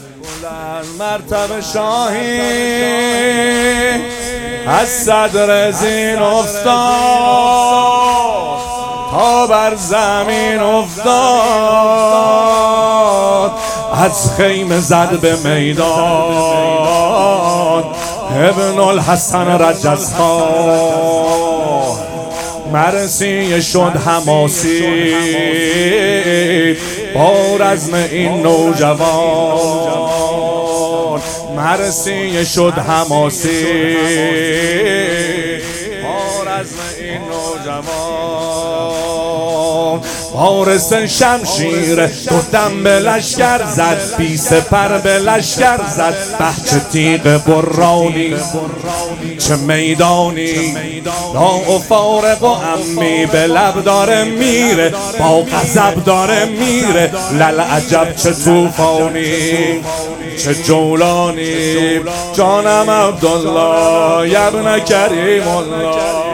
بلند مرتبه شاهی از صدر زین افتاد تا بر زمین افتاد، از خیمه زد به میدان ابن الحسن رجزخان. مرثیه شد حماسی با رزم این نوجوان، مرثیه شد حماسی با رزم این نوجوان. وارث شمشیر دم به لشکر زد، بی سپر به لشکر زد، چه تیغ برانی چه میدانی. لا افارق و امی به لب داره میره، با غضب داره میره، لل عجب چه توفانی چه جولانی. جانم عبدالله ابن کریم الله.